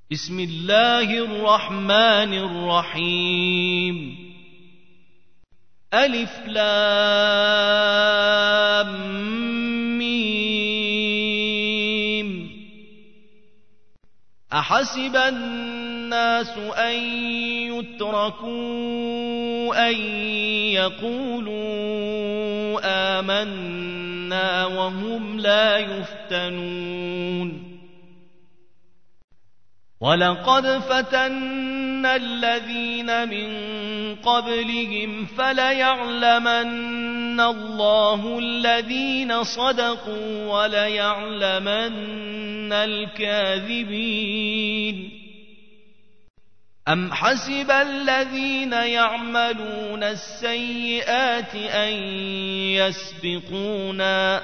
بسم الله الرحمن الرحيم ألف لام ميم أحسب الناس أن يتركوا أن يقولوا آمنا وهم لا يفتنون ولقد فتنا الذين من قبلهم فليعلمن الله الذين صدقوا وليعلمن الكاذبين أم حسب الذين يعملون السيئات أن يسبقونا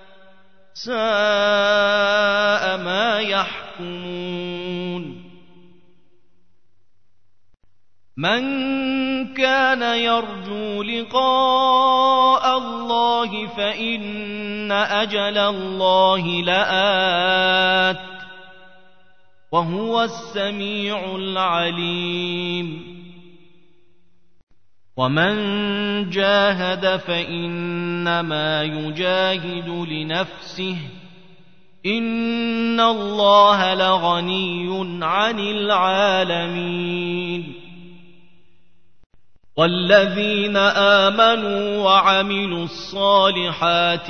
ساء ما يحكمون من كان يرجو لقاء الله فإن أجل الله لآت وهو السميع العليم ومن جاهد فإنما يجاهد لنفسه إن الله لغني عن العالمين والذين آمنوا وعملوا الصالحات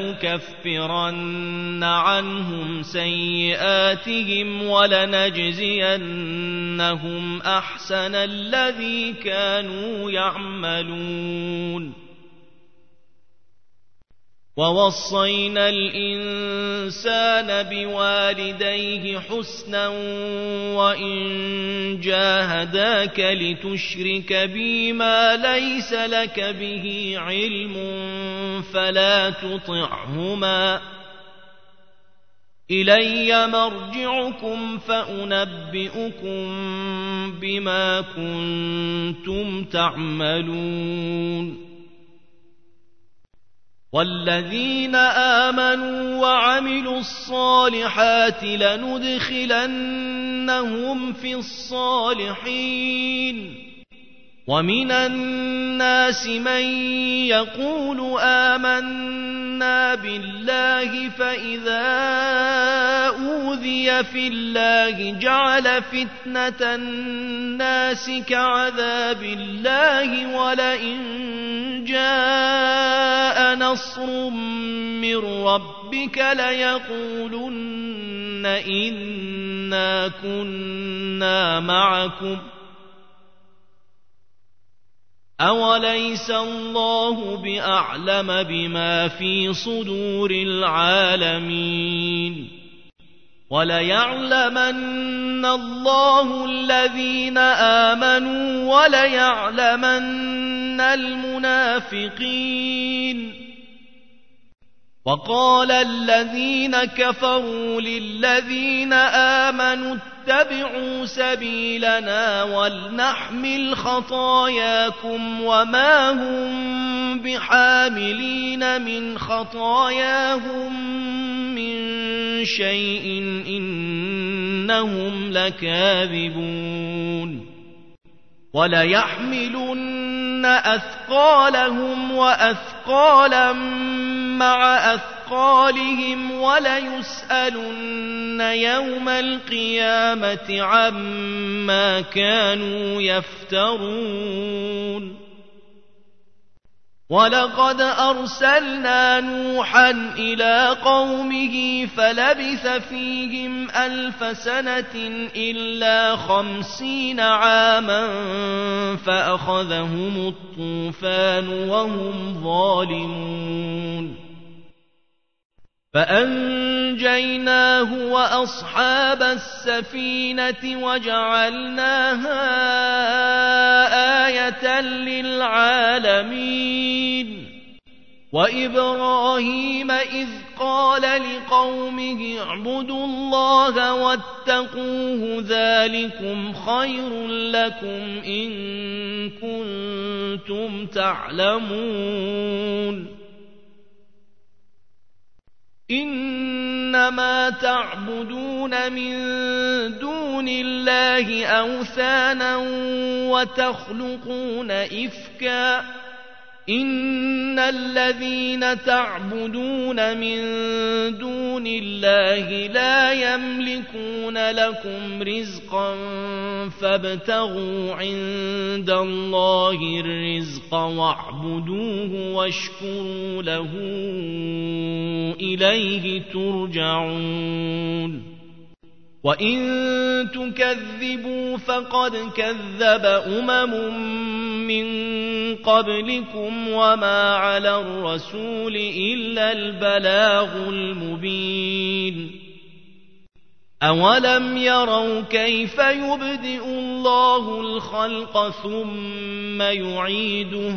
لنكفرن عنهم سيئاتهم ولنجزينهم أحسن الذي كانوا يعملون ووصينا الإنسان بوالديه حسنا وإن جاهداك لتشرك بي ما ليس لك به علم فلا تطعهما إلي مرجعكم فأنبئكم بما كنتم تعملون والذين آمنوا وعملوا الصالحات لندخلنهم في الصالحين ومن الناس من يقول آمنا بالله فإذا أوذي في الله جعل فتنة الناس كعذاب الله ولئن جاء نصر من ربك ليقولن إنا كنا معكم أوليس الله بأعلم بما في صدور العالمين وليعلمن الله الذين آمنوا وليعلمن المنافقين وقال الذين كفروا للذين آمنوا اتبعوا سبيلنا ولنحمل خطاياكم وما هم بحاملين من خطاياهم من شيء إنهم لكاذبون وليحملن أثقالهم وأثقالا مع أثقالهم وليسألن يوم القيامة عما كانوا يفترون ولقد أرسلنا نوحا إلى قومه فلبث فيهم 1000 سنة إلا 50 عاما فأخذهم الطوفان وهم ظالمون فأنجيناه وأصحاب السفينة وجعلناها آية للعالمين وإبراهيم إذ قال لقومه اعبدوا الله واتقوه ذلكم خير لكم إن كنتم تعلمون إنما تعبدون من دون الله أوثانا وتخلقون إفكا إن الذين تعبدون من دون الله لا يملكون لكم رزقا فابتغوا عند الله الرزق واعبدوه واشكروا له إليه ترجعون وإن تكذبوا فقد كذب من قبلكم وما على الرسول إلا البلاغ المبين أولم يروا كيف يبدئ الله الخلق ثم يعيده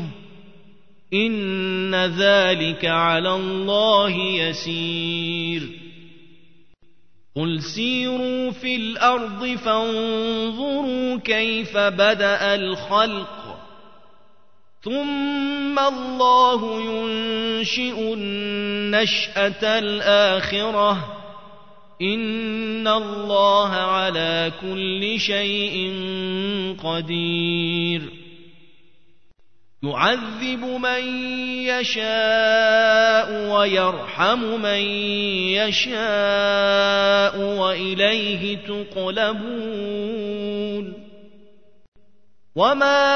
إن ذلك على الله يسير قل سيروا في الأرض فانظروا كيف بدأ الخلق ثم الله ينشئ النشأة الآخرة إن الله على كل شيء قدير يعذب من يشاء ويرحم من يشاء وإليه تقلبون وما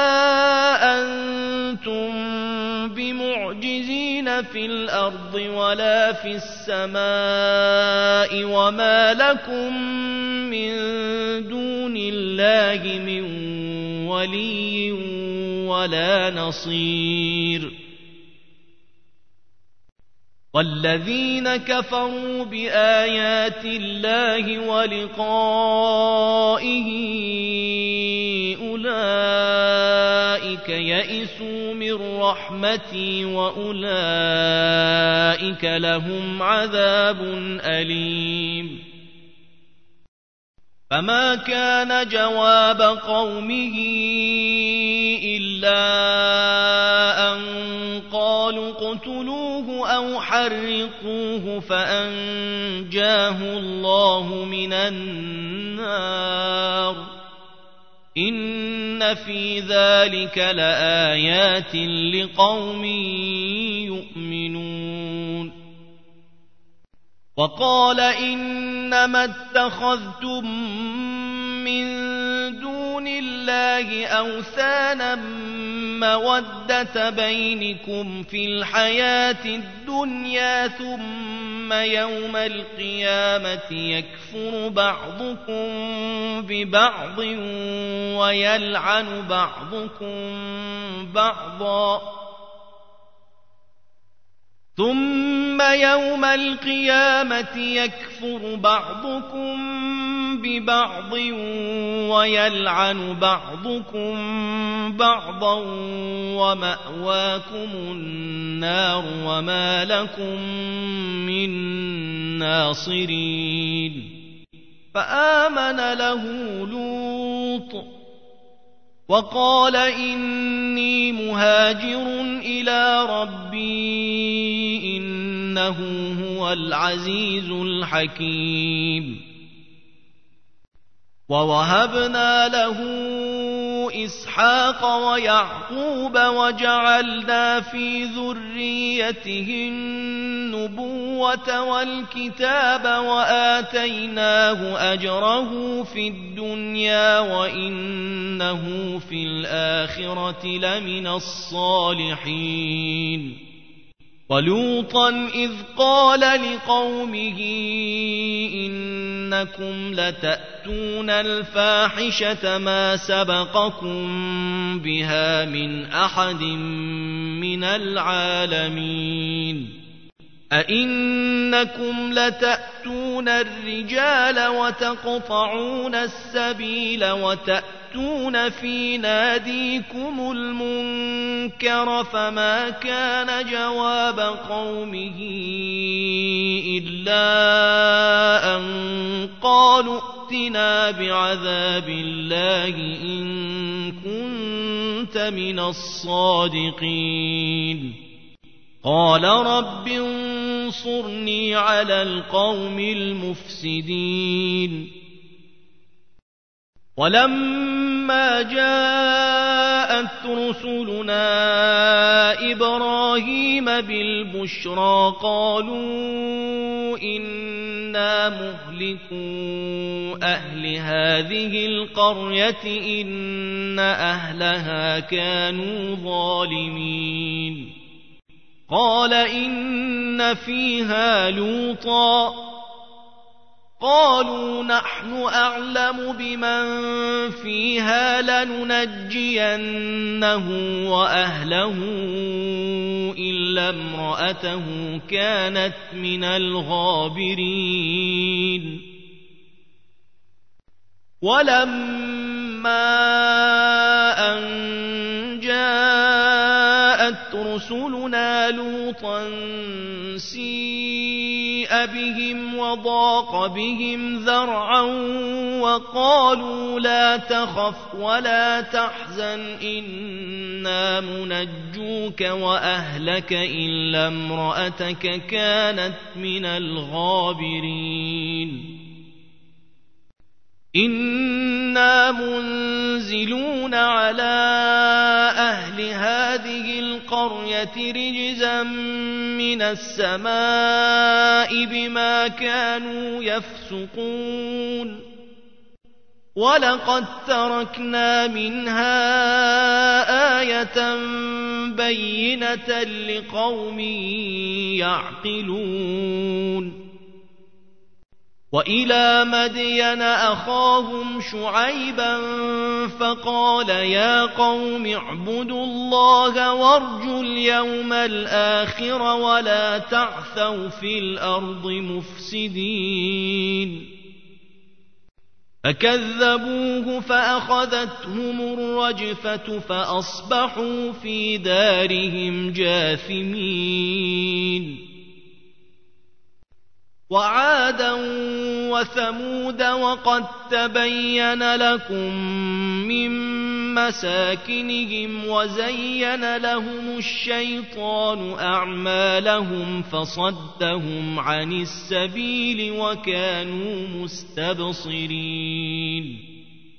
أنتم بمعجزين في الأرض ولا في السماء وما لكم من دون الله من ولي ولا نصير والذين كفروا بآيات الله ولقائه أولئك يئسوا من رحمتي وأولئك لهم عذاب أليم فما كان جواب قومه إلا أن قالوا اقتلوه أو حرقوه فأنجاه الله من النار إن في ذلك لآيات لقوم يؤمنون وقال إنما اتخذتم من دون الله أوثانا مودة بينكم في الحياة الدنيا ثم يوم القيامة يكفر بعضكم ببعض ويلعن بعضكم بعضا ثم يوم القيامة يكفر بعضكم ببعض ويلعن بعضكم بعضا ومأواكم النار وما لكم من ناصرين فآمن له لوط وقال إني مهاجر إلى ربي إنه هو العزيز الحكيم ووهبنا له إسحاق ويعقوب وجعلنا في ذريته النبوة والكتاب وآتيناه أجره في الدنيا وإنه في الآخرة لمن الصالحين ولوطا إذ قال لقومه إنكم لتأتون الفاحشة ما سبقكم بها من أحد من العالمين أئنكم لتأتون الرجال وتقطعون السبيل وتأتون في ناديكم المنكر فما كان جواب قومه إلا أن قالوا ائتنا بعذاب الله إن كنت من الصادقين قال رب انصرني على القوم المفسدين ولما جاءت رسلنا إبراهيم بالبشرى قالوا إنا مهلكو أهل هذه القرية إن أهلها كانوا ظالمين قال إن فيها لوطا قالوا نحن أعلم بمن فيها لننجينه وأهله إلا امرأته كانت من الغابرين ولما أن جاءت رسلنا لوطا سيء بهم وضاق بهم ذرعا وقالوا لا تخف ولا تحزن إنا منجوك وأهلك إلا امرأتك كانت من الغابرين إنا منزلون على أهل هذه القرية رجزا من السماء بما كانوا يفسقون ولقد تركنا منها آية بينة لقوم يعقلون وإلى مدين أخاهم شعيبا فقال يا قوم اعبدوا الله وارجوا اليوم الآخر ولا تعثوا في الأرض مفسدين فكذبوه فأخذتهم الرجفة فأصبحوا في دارهم جاثمين وعادا وثمود وقد تبين لكم من مساكنهم وزين لهم الشيطان أعمالهم فصدهم عن السبيل وكانوا مستبصرين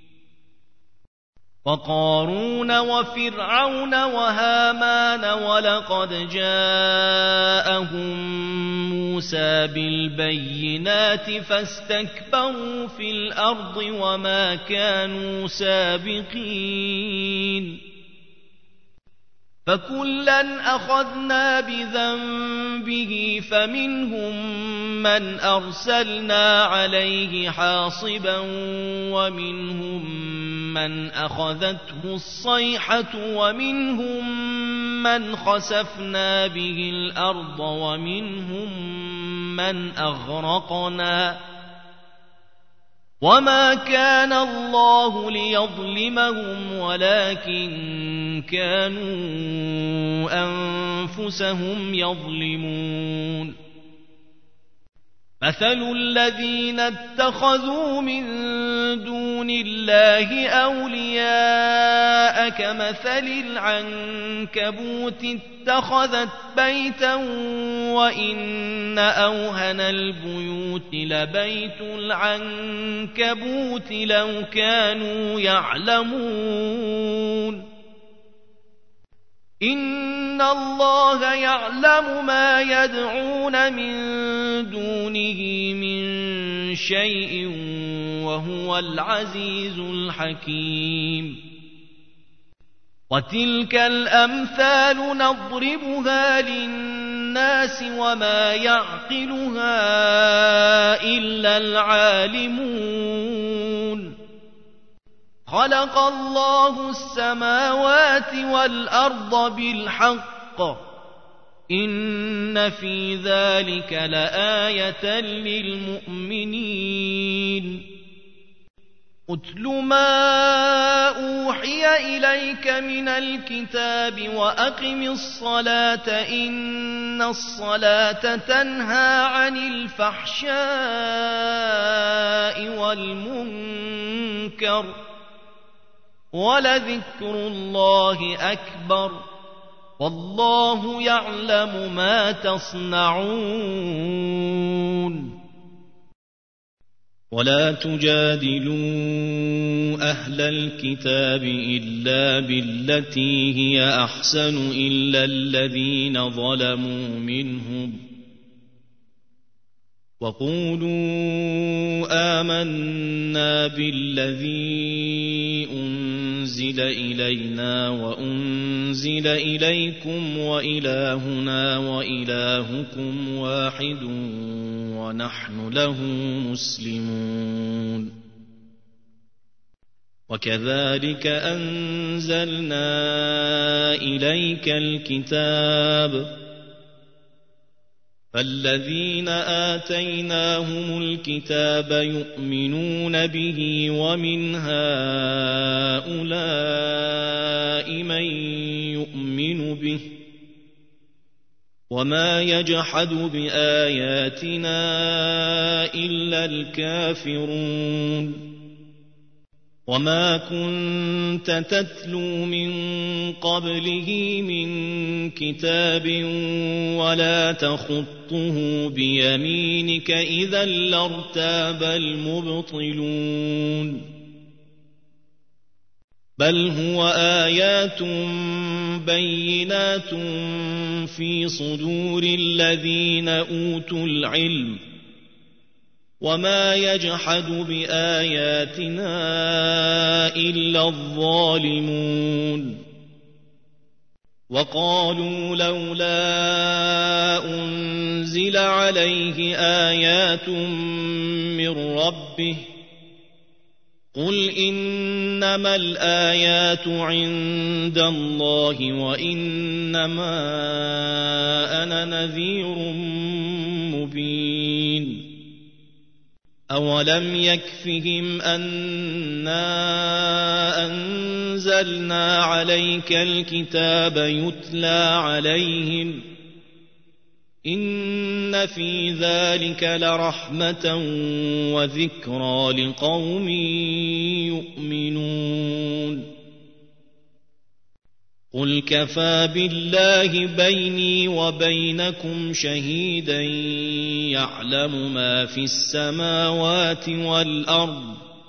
وقارون وفرعون وهامان ولقد جاءهم موسى بالبينات فاستكبروا في الأرض وما كانوا سابقين فكلا أخذنا بذنبه فمنهم من أرسلنا عليه حاصبا ومنهم من أخذته الصيحة ومنهم من خسفنا به الأرض ومنهم من أغرقنا وما كان الله ليظلمهم ولكن كانوا أنفسهم يظلمون مثل الذين اتخذوا من دون الله أولياء كمثل العنكبوت اتخذت بيتا وإن أوهن البيوت لبيت العنكبوت لو كانوا يعلمون إن الله يعلم ما يدعون من دونه من شيء وهو العزيز الحكيم وتلك الأمثال نضربها للناس وما يعقلها إلا العالمون خلق الله السماوات والأرض بالحق إن في ذلك لآية للمؤمنين أتل ما أوحي إليك من الكتاب وأقم الصلاة إن الصلاة تنهى عن الفحشاء والمنكر ولذكر الله أكبر والله يعلم ما تصنعون ولا تجادلوا أهل الكتاب إلا بالتي هي أحسن إلا الذين ظلموا منهم وقولوا آمنا بالذي أنزل إلينا وأنزل إليكم وإلهنا وإلهكم واحد ونحن له مسلمون وكذلك أنزلنا إليك الكتاب فالذين آتيناهم الكتاب يؤمنون به ومن هؤلاء من يؤمن به وما يجحد بآياتنا إلا الكافرون وما كنت تتلو من قبله من كتاب ولا تخطه بيمينك إذا لارتاب المبطلون بل هو آيات بينات في صدور الذين أوتوا العلم وما يجحد بآياتنا إلا الظالمون وقالوا لولا أنزل عليه آيات من ربه قل إنما الآيات عند الله وإنما أنا نذير مبين أولم يكفهم أنا أنزلنا عليك الكتاب يتلى عليهم إن في ذلك لرحمة وذكرى لقوم يؤمنون قل كفى بالله بيني وبينكم شهيدا يعلم ما في السماوات والأرض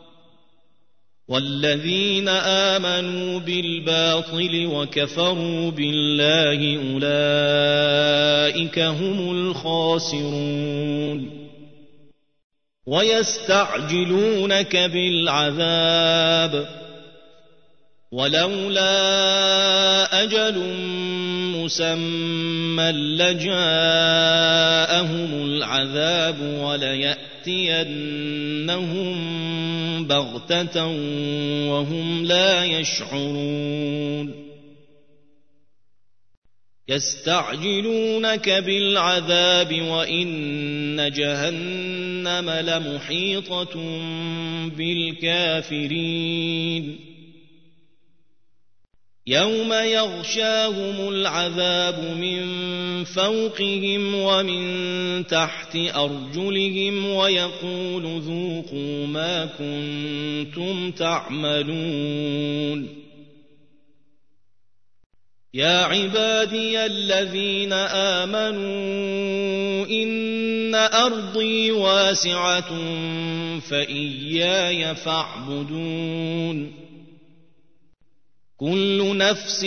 والذين آمنوا بالباطل وكفروا بالله أولئك هم الخاسرون ويستعجلونك بالعذاب ولولا أجل مسمى لجاءهم العذاب وليأتينهم بغتة وهم لا يشعرون يستعجلونك بالعذاب وإن جهنم لمحيطة بالكافرين يوم يغشاهم العذاب من فوقهم ومن تحت أرجلهم ويقول ذوقوا ما كنتم تعملون يا عبادي الذين آمنوا إن أرضي واسعة فإياي فاعبدون كل نفس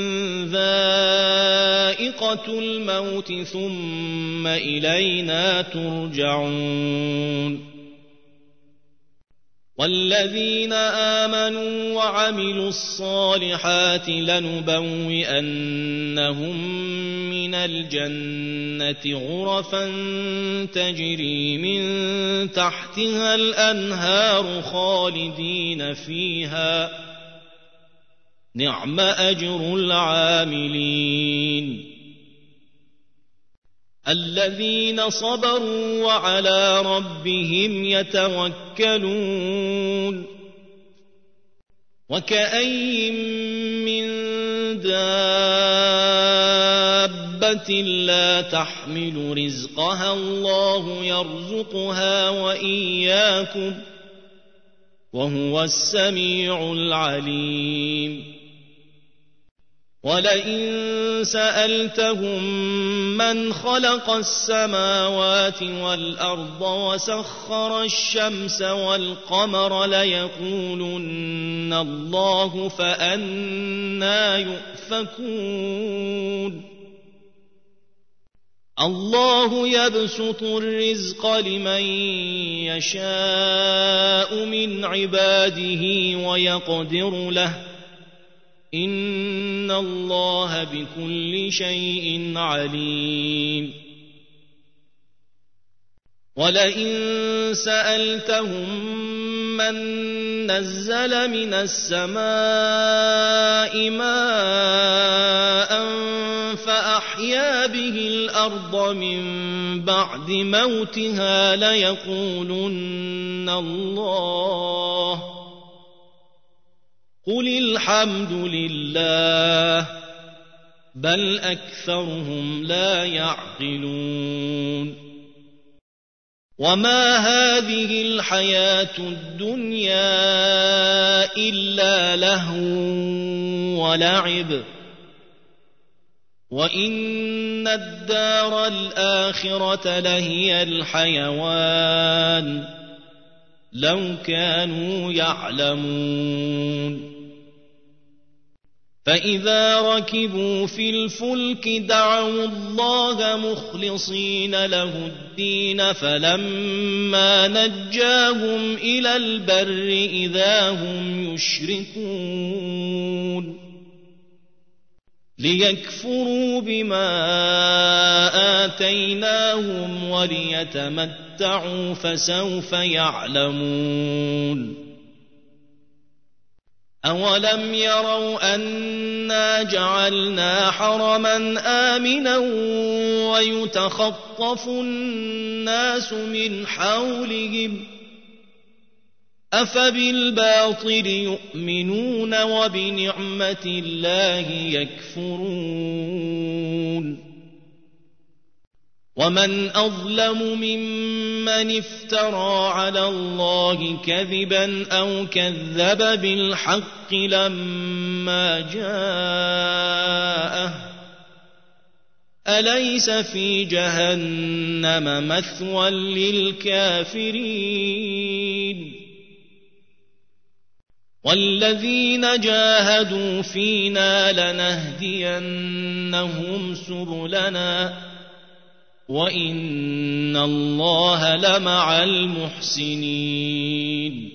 ذائقة الموت ثم إلينا ترجعون والذين آمنوا وعملوا الصالحات لنبوئنهم من الجنة غرفا تجري من تحتها الأنهار خالدين فيها نعم أجر العاملين الذين صبروا وعلى ربهم يتوكلون وكأي من دابة لا تحمل رزقها الله يرزقها وإياكم وهو السميع العليم ولئن سألتهم من خلق السماوات والأرض وسخر الشمس والقمر ليقولن الله فأنى يؤفكون الله يبسط الرزق لمن يشاء من عباده ويقدر له إن الله بكل شيء عليم ولئن سألتهم من نزل من السماء ماء فأحيا به الأرض من بعد موتها ليقولن الله قل الحمد لله بل أكثرهم لا يعقلون وما هذه الحياة الدنيا إلا لهو ولعب وإن الدار الآخرة لهي الحيوان لو كانوا يعلمون فإذا ركبوا في الفلك دعوا الله مخلصين له الدين فلما نجاهم إلى البر إذا هم يشركون ليكفروا بما آتيناهم وليتمتعوا فسوف يعلمون أولم يروا أنا جعلنا حرما آمنا ويتخطف الناس من حولهم أفبالباطل يؤمنون وبنعمة الله يكفرون ومن أظلم ممن افترى على الله كذبا أو كذب بالحق لما جاءه أليس في جهنم مثوى للكافرين والذين جاهدوا فينا لنهدينهم سبلنا وإن الله لمع المحسنين